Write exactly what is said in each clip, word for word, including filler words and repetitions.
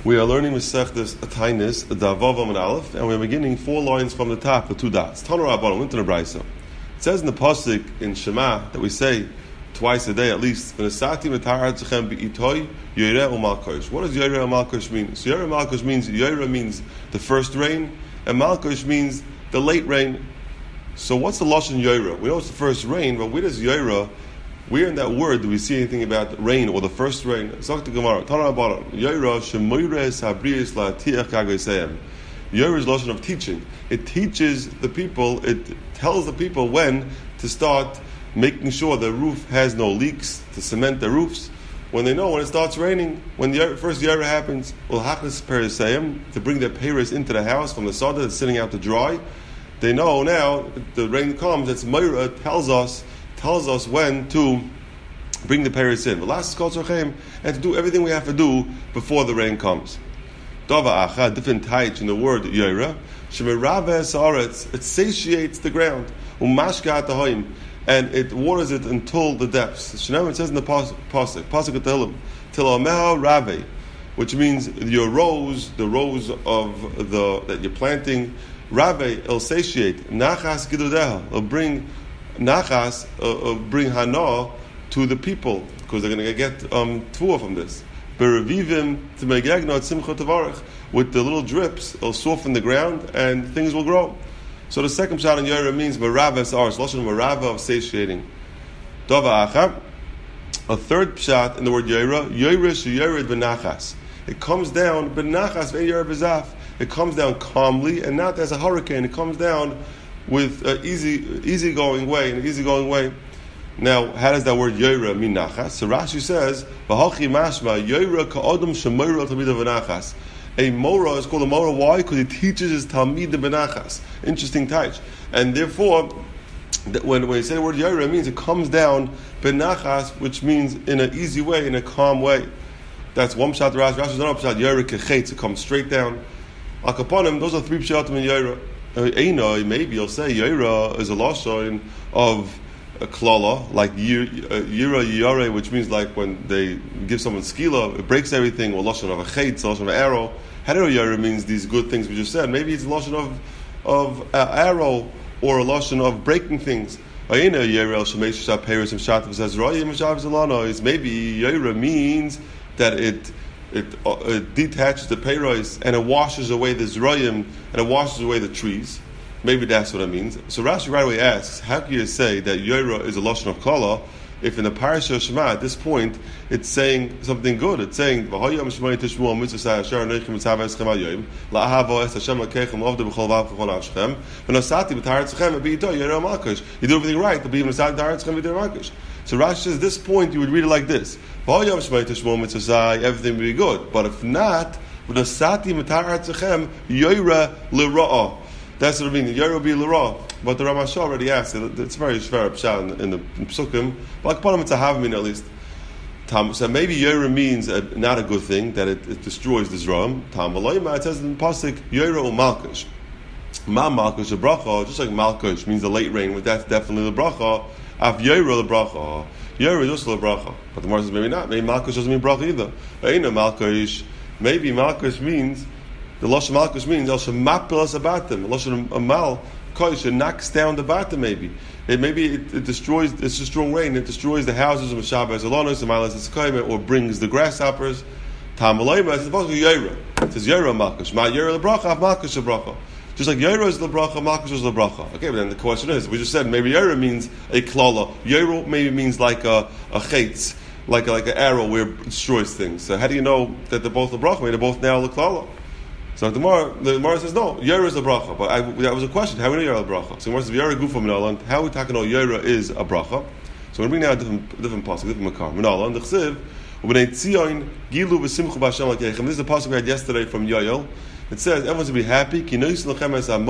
We are learning Masechtas Tainis, Davav Amud Aleph, and we are beginning four lines from the top with two dots. Tanu Rabbanan, went to the Brisa. It says in the pasuk in Shema that we say twice a day at least. What does Yoreh Umalkosh mean? So Yoreh Umalkosh means Yoreh means the first rain, and Malkosh means the late rain. So what's the lashon Yoreh? We know it's the first rain, but where does Yoreh? Where in that word do we see anything about rain or the first rain? Zok the Gemara. Tana Rabbanan. Yoreh shemoires habrius la'atiach kagoseim. Yoreh is lashon of teaching. It teaches the people. It tells the people when to start making sure the roof has no leaks, to cement the roofs. When they know when it starts raining, when the first Yoreh happens, ulhachnis periseim, to bring their peiros into the house from the sada that's sitting out to dry. They know now the rain comes. It's Moira tells us. tells us when to bring the peiros in. And to do everything we have to do before the rain comes. Dava acha, different types in the word Yoreh. It satiates the ground. And it waters it until the depths. It says in the pasuk, pasuk Tehillim, Tilameha Rave, which means your rows, the rows of the that you're planting, Rave, it'll satiate. Nachas gidudeha, it'll bring Nachas, uh, uh, bring Hana to the people, because they're going to get um, Tfuah from this. Berevivim T'megegna Tzimcha Tavarach, with the little drips, it'll soften the ground and things will grow. So the second pshat in Yoreh means Merava Sa'ar, Lashon Merava of satiating. Dava Acha, a third pshat in the word Yoreh, Yoreh Sheyored B'Nachas. It comes down, B'Nachas V'Yoreh B'Zaf. It comes down calmly and not as a hurricane. It comes down with an easy, easygoing way, in an easygoing way. Now, how does that word Yoreh mean nachas? So Rashi says, "V'hachi mashma Yoreh ka'odom shemoira talmida v'nachas." A mora is called a mora. Why? Because he teaches his talmid b'nachas. Interesting touch. And therefore, when when you say the word Yoreh, it means it comes down b'nachas, which means in an easy way, in a calm way. That's one pshat. Rashi. Rashi's another pshat. Yoreh kechetz, it comes straight down. Akaponim. Those are three pshatim in Yoreh. Einoi, maybe you'll say Yoreh is a lashon of a klala, like Yira Yare, which means like when they give someone skila, it breaks everything, or lashon of a chetz, lashon of an arrow. Hadero Yoreh means these good things we just said. Maybe it's a lashon of of uh, arrow, or a lashon of breaking things. Einoi Yoreh shemesh shah peiros and shativ says royim shav zelano. Is maybe Yoreh means that it. It, uh, it detaches the peiros and it washes away the zroyim and it washes away the trees. Maybe that's what it means. So Rashi right away asks, how can you say that Yoreh is a lashon of kala if in the parasha Shema at this point it's saying something good? It's saying v'hayam shmei tishmu mitzvah asher neichem mitzav eschem hayom la'ahavo es Hashem lekechem lovde b'chol vav b'chol ashchem v'nosati b'taharat tzechem v'biyito Yoreh malkash. You do everything right, but be nosati b'taharat tzechem v'biyito malkash. So Rashi says, this point you would read it like this: everything will be good. But if not, that's what it means. The Yoreh will be l'ra. But the Ramashah already asked it. It's very shver pshat in the Psukim. But upon him, it's a havmin at least. So maybe Yoreh means a, not a good thing, that it, it destroys the Zram. It says in the pasuk Yoreh u'malkash. Ma malkash a bracha, just like malkash means the late rain. But that's definitely the bracha. Af Yoreh the bracha. Yoreh is also the bracha. But the Gemara says maybe not. Maybe malkash doesn't mean bracha either. Ain't malkash. Maybe malkash means the lashon malkash means el shemapelas abatim. The lashon amal kosh, it knocks down the batim. Maybe it maybe it, it destroys. It's a strong rain. It destroys the houses of Shabbos Alonos and Malas Etzkayim, or brings the grasshoppers. Tam Eloima. It's supposed to be Yoreh. It says Yoreh malkash. Ma Yoreh the bracha. Af malkash the bracha. Just like Yoreh is the bracha, malkash is the bracha. Okay, but then the question is, we just said maybe Yoreh means a klala. Yoreh maybe means like a a chetz, like a, like an arrow where it destroys things. So how do you know that they're both the bracha? Maybe they're both now the klala. So the Gemara, the Gemara says no, Yoreh is the bracha. But I, that was a question. How do we know Yoreh is the bracha? So the Gemara says Yoreh gufa minalan. How are we talking about Yoreh is a bracha? So we're bring now a different different pasuk, different makar. Minalan the chsiv u'bnei tzion gilu v'simchu b'Hashem l'keichem. This is the pasuk we had yesterday from Yoel. It says everyone's to be happy. And it says lashon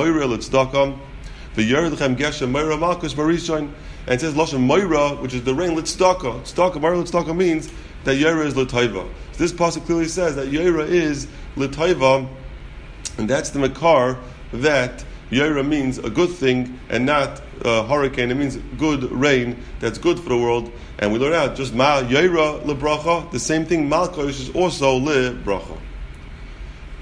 moira, which is the rain l'tzedakah. Tzedakah, moira l'tzedakah means that Yoreh is l'taiva. So this pasuk clearly says that Yoreh is l'taiva, and that's the makar that Yoreh means a good thing and not a hurricane. It means good rain that's good for the world. And we learn out just ma Yoreh lebracha. The same thing malkosh is also lebracha.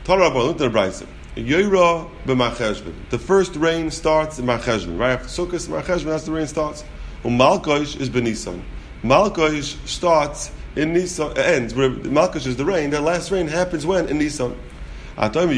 The first rain starts in Mar Cheshvan. Right after Sukkot, Mar Cheshvan, that's the rain starts. Malkosh is Benisan. Malkosh starts in Nisan, ends where Malkosh is the rain. That last rain happens when? In Nisan. That's the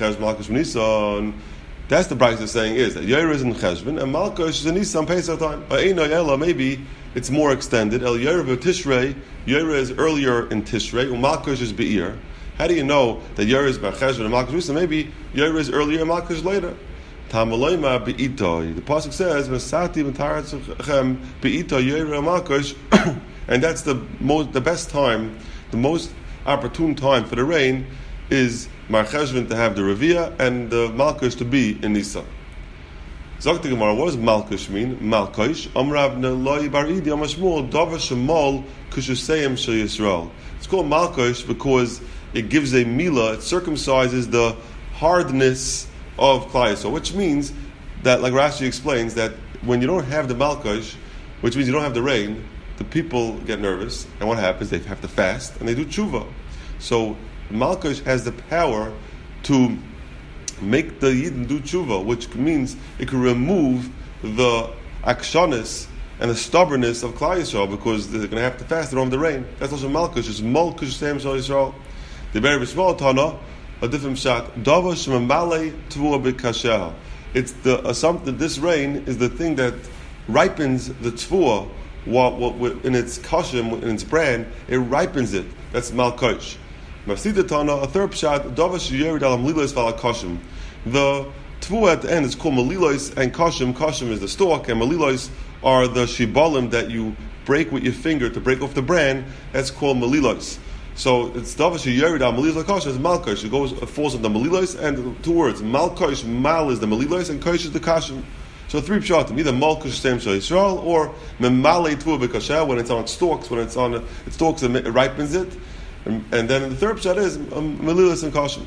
Brisa saying is that Yair is in Cheshvan and Malkosh is in Nisan Pesach time. Maybe it's more extended. El Yair Tishrei, Yair is earlier in Tishrei, and Malkosh is Be'ir. How do you know that Yair is Bar Cheshvan and Malkosh is Nisan? Maybe Yair is earlier and Malkosh is later. Tamaloima Be'itoi. The pasuk says, "Vesati v'taratzuchem be'itoi Yair Malkosh," and that's the most, the best time, the most opportune time for the rain is Mar Cheshvan to have the Revia and the Malkosh to be in Nisan. Zok the Gemara, what does Malkosh mean? Malkosh Amrav Neloi Bar Idi Amashmul Davar Shemol Kushusayim Shel Yisrael. It's called Malkosh because it gives a milah, it circumcises the hardness of Klal Yisrael, which means that, like Rashi explains, that when you don't have the Malkosh, which means you don't have the rain, the people get nervous, and what happens? They have to fast, and they do tshuva. So Malkosh has the power to make the Yidden do tshuva, which means it can remove the akshanis and the stubbornness of Klal Yisrael, because they're going to have to fast, they don't have the rain. That's also Malkosh. It's Malkosh Shem Shal Yisrael. The Beri B'Shmuel Tana, a different shot. Dava Shemamale Tvua B'Kasheha. It's the assumption that this rain is the thing that ripens the tvua, what, what, in its kashim, in its brand, it ripens it. That's Malkosh. Mafsida Tana, a third shot. Dava Sheyerid Alam Lilos Vala Kashim. The tvua at the end is called Malilos and Kashim. Kashim is the stalk, and Malilos are the shibalim that you break with your finger to break off the bran. That's called Malilos. So it's Davash Yerida Malilos Kosh is Malkosh. It goes, it falls on the Malilos, and two words. Malkosh, Mal is the Malilos, and Kosh is the Kashim. So three pshatim, either Malkosh Stem Shal Yisrael, or Memale Tvua B'Kasheh, when it's on stalks, when it's on it stalks, it ripens it, and, and then the third pshat is um, Malilos and Kashim.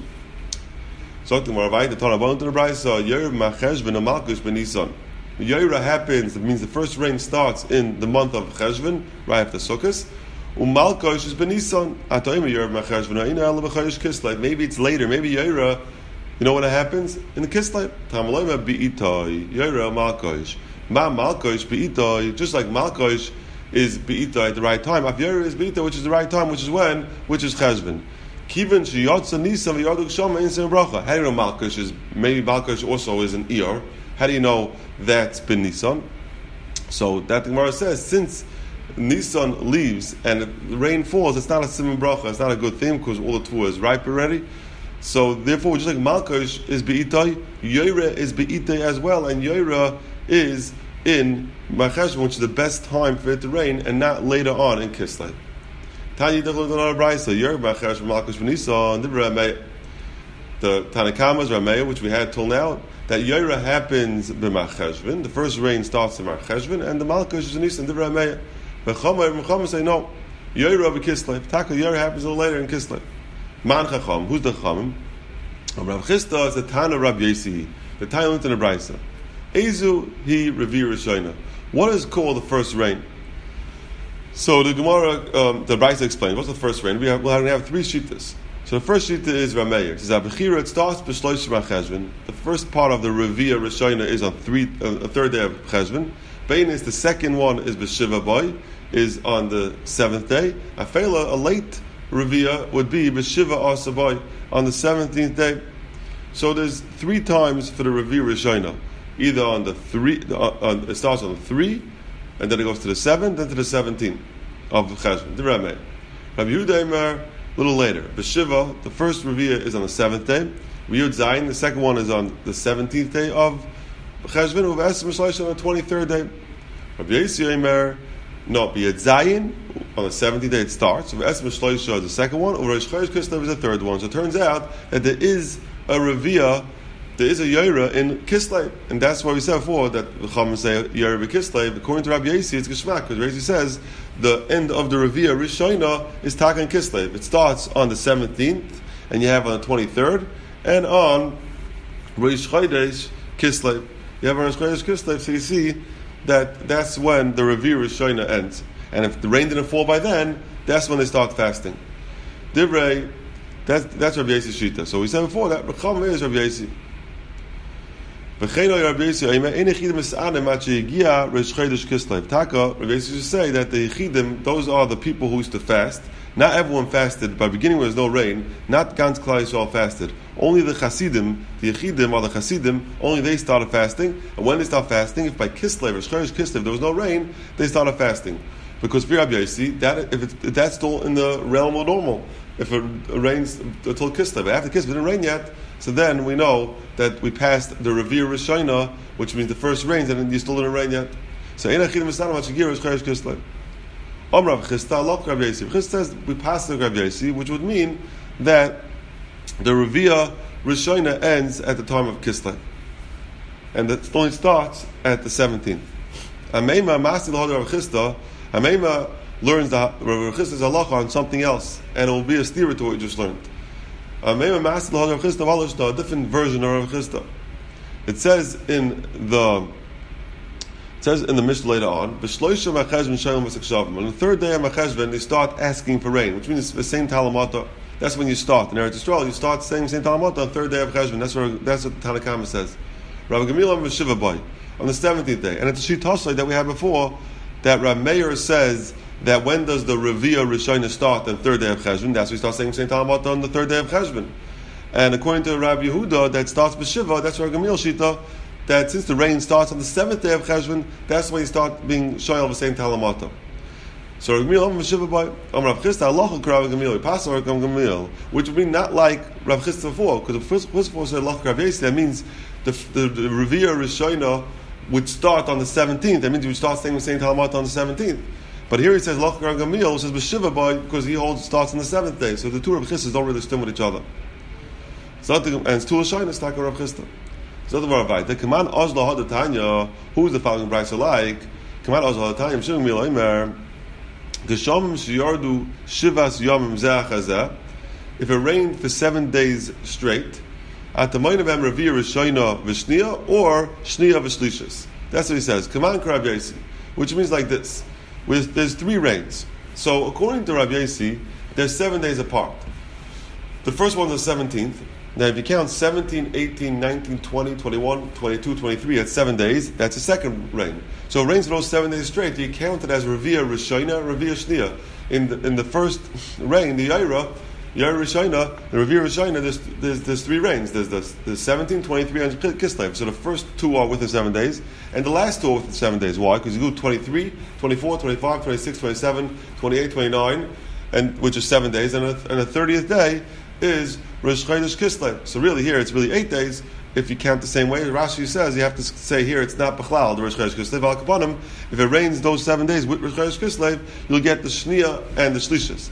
So the Moravite, the Torah Bon to the Brisa, Yer Macheshvan and Malkosh B'Nisan. Yaira happens, it means the first rain starts in the month of Cheshvan, right after Sukkot. Umalkosh is Benisan. Maybe it's later. Maybe Yaira, you know when it happens? In the Kislev. Tamaloima Be'itoi. Yaira Malkosh. Ma Malkosh Be'itoi. Just like Malkosh is Be'itoi at the right time. Af Yaira is Be'itoi, which is the right time, which is when? Which is Cheshvan. Kivin Shiyotza Nisan V'yarduk Shama Insan Bracha. How do you know Malkosh is, maybe Malkosh also is an Iyar. How do you know that's Ben Nisan? So that the Gemara says, since Nisan leaves and the rain falls, it's not a simon bracha, it's not a good thing because all the tvua is ripe already. So therefore, just like Malkosh is be'itai, Yoira is be'itai as well, and Yoira is in Mar Cheshvan, which is the best time for it to rain, and not later on in Kislev. Tanya Dechol Donar Brisa, Yoira Mar Cheshvan, Malkosh V'Nisan, the Rameh, the Tanakamas Rameh, which we had till now, that Yoira happens b'Mar Cheshvan, the first rain starts in Mar Cheshvan, and the Malkosh is in Nisan, the Rameh. But Chacham say no. Yoira b'Kislev. Taka Yoira happens a little later in Kislev. Man Chacham. Who's the Chacham? Rav Chisda is the Tana Rab Yesi. The Tana in the Brisa. Ezu he Revi Rishona. What is called the first rain? So the Gemara, um, the Brisa explains. What's the first rain? We have we'll have three shittas. So the first shita is Rameir. It says Abechira. It starts b'Shlosh Mar Cheshvan. The first part of the Revi Rishona is on three, uh, a third day of Cheshvan. Bain is the second one is b'Shiva Boy. Is on the seventh day. Afela, a late Revia would be B'Shiva Asabai on the seventeenth day. So there's three times for the Revia Rishona. Either on the three, uh, on, it starts on the three, and then it goes to the seventh, then to the seventeenth of Cheshvan. The Rameh. Rabbi Yehuda Eimer, a little later. B'Shiva, the first Revia is on the seventh day. Yud Zayin, the second one is on the seventeenth day of Cheshvan. Uv'Esem Shlosh on the twenty-third day. Rabbi Yesi Eimer, no, B'Yad Zayin, on the seventeenth day it starts. So Esma Shloisha is the second one, or Rosh Chodesh Kislev is the third one. So it turns out that there is a Revia, there is a Yoira in Kislev. And that's why we said before that the Chacham say Yoira b'Kislev. According to Rabbi Yesi, it's Geshmak, because Rabbi Yesi says the end of the Revia, Rishona, is Taka and Kislev. It starts on the seventeenth, and you have on the twenty-third, and on Rosh Chodesh Kislev. You have on Rosh Chodesh Kislev, so you see that that's when the Revir Rishona ends. And if the rain didn't fall by then, that's when they start fasting. Divrei That's that's Rabbi Yossi Shita. So we said before that Recham is Rabbi Yossi. V'cheino Rabbi Yossi Omer ein Yechidim Misanim at she'egia Rosh Chodesh Kislev. Taka Rabbi Yossi used to say that the Yechidim, those are the people who used to fast. Not everyone fasted. By beginning when there was no rain, not Gans Klal Yisrael fasted. Only the Chasidim, the Yechidim or the Chasidim, only they started fasting. And when they start fasting, if by Kislev, Rosh Chodesh Kislev, there was no rain, they started fasting. Because for Rabbi Yossi, that if, it's, if that's still in the realm of normal. If it rains until Kislev, after Kislev it didn't rain yet, so then we know that we passed the Revir Rishona, which means the first rains, and you still didn't rain yet. So Ein Achidim Misanim at she'egia Rosh Chodesh Kislev. Om Rav Chisda Lok Rabbi Yossi. Chisda says we passed the Rabbi Yossi, which would mean that the Revir Rishona ends at the time of Kislev, and it only starts at the seventeenth. Ameima Masi L'Hod Rav Chisda. Ameima learns the Rav Chisda's halacha on something else, and it will be a steer to what you just learned. Ameima Masi L'Hod Rav Chisda V'Aloshta, a different version of Rav Chisda. It says in the it says in the Mishnah later on, B'shloisha Macheshvan Shalom V'Sekshavim. On the third day of Macheshvan, they start asking for rain, which means the same Talamata. That's when you start in Eretz Yisrael. You start saying same Talamata on the third day of Cheshvan. That's where that's what the Tanakama says. Rav Gamliel V'Shiva Boy on the seventeenth day, and it's a Shitosai that we had before that Rav Meir says that when does the Revia Rishona start on the third day of Cheshvan? That's when we start saying same Talamata on the third day of Cheshvan. And according to Rav Yehuda, that starts B'Shiva. That's Rav Gamliel Shita. That since the rain starts on the seventh day of Cheshvan, that's when you start being shoyal the same Talamata. So Rav Gamliel V'Shiva Boy, Am Rav Chisda Halacha Rav Gamliel, Pass Rav Gamliel, which would mean not like Rav Chisda before, because the first before said Halacha Rav Yossi, that means the the, the Revia Rishona would start on the seventeenth. That means you would start saying the same Talamata on the seventeenth. But here he says Halacha Rav Gamliel, which says B'Shiva Boy, because he holds starts on the seventh day. So the two Rav Chisdas don't really stand with each other. So and it's two Rishonos like Rav Chisda. So the Rav the Kaman Ozla Hadatanya, who is the following brayso like? Kaman Ozla Hadatanya, Shimon Mil Omer, Geshom Shiyardu Shivas Yomim Zeh Chazeh. If it rained for seven days straight, at the Moin of Em Revir Rishona V'Shnia or Shnia V'Shlishis. That's what he says. Kaman Rav Yossi, which means like this: with there's three rains. So according to Rav Yossi, they're seven days apart. The first one's the seventeenth. Now, if you count seventeen, eighteen, nineteen, twenty, twenty-one, twenty-two, twenty-three, that's seven days, that's the second rain. So it rains for those seven days straight. You count it as Revia Rishona, Revia Shnia. In the, in the first rain, the Yaira, Yaira Rishona, the Revia Rishona, there's, there's, there's three rains. There's the there's seventeen, twenty-three, and Kislev. So the first two are within seven days, and the last two are within seven days. Why? Because you go twenty-three, twenty-four, twenty-five, twenty-six, twenty-seven, twenty-eight, twenty-nine, and which is seven days, and, a, and the thirtieth day is Rosh Chodesh Kislev. So really here it's really eight days if you count the same way. Rashi says you have to say here it's not Bechlal, the Rosh Chodesh Kislev. Al Kapanim, if it rains those seven days with Rosh Chodesh Kislev, you'll get the Shnia and the Shlishis.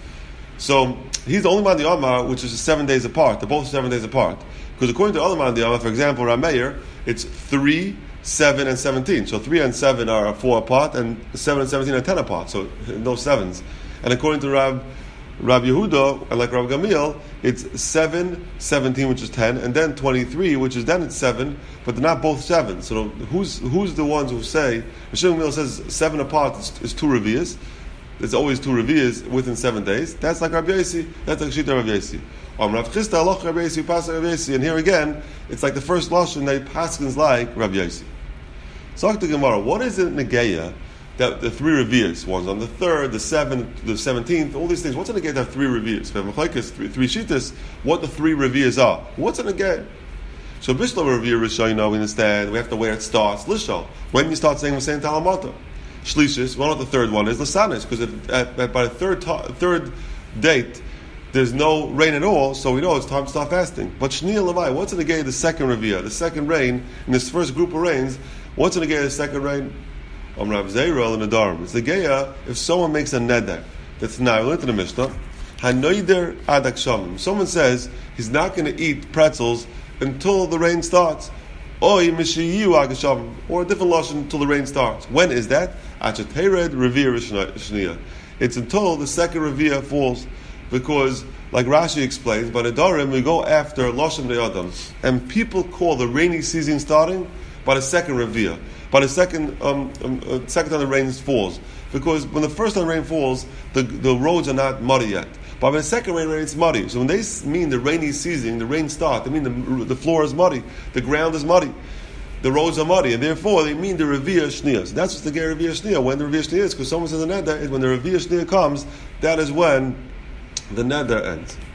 So he's the only man the Amar which is seven days apart. They're both seven days apart. Because according to other man the Amar, for example, Rameir, it's three, seven, and seventeen. So three and seven are four apart, and seven and seventeen are ten apart. So no sevens. And according to Rab Rab Yehuda, and like Rab Gamliel, it's seven, seventeen, which is ten, and then twenty-three, which is then it's seven, but they're not both seven. So who's who's the ones who say, Rishon Gamliel says seven apart is, is two revias. There's always two revias within seven days. That's like Rabbi Yossi. That's like Shita Rabbi Yossi. Um, Rav Chisda Halacha Rabbi Yossi, Pas Rabbi Yossi, and here again, it's like the first lashon that paskins like Rabbi Yossi. So the Gemara, what is it Negeya? That the three reviers, one's on the third, the seventh, the seventeenth, all these things. What's in the gate to have three reviers? If we have three, three shitas, what the three reviers are? What's in the gate? So Bishlo revere Rishayna, we understand. We have to where it starts. Lishal, when you start saying we're saying Talamata. Shlishis, one of the third one is Lasanis, because by the third ta- third date there's no rain at all, so we know it's time to start fasting. But Shnia Levi, what's in the gate? The second revere, the second rain in this first group of rains. What's in the gate? The second rain. Om Rav Zeirel and Adarim. It's the Geya if someone makes a neder. That's now we learned in the Mishnah. Hanoider adak shamim. Someone says he's not going to eat pretzels until the rain starts. Oy mishiyu agashamim. Or a different lashon until the rain starts. When is that? Achatered revir shnia. It's until the second revir falls, because like Rashi explains, by Adarim we go after lashon de'adam, and people call the rainy season starting by the second revir. By the second, um, um, uh, second time the rain falls, because when the first time the rain falls, the the roads are not muddy yet. But in the second rain, rain it's muddy. So when they mean the rainy season, the rain start, they mean the, the floor is muddy, the ground is muddy, the roads are muddy, and therefore they mean the Revia Shnia. So that's what's the Ger Revia Shnia. When the Revia Shnia is, because someone says the Neder is when the Revia Shnia comes, that is when the Neder ends.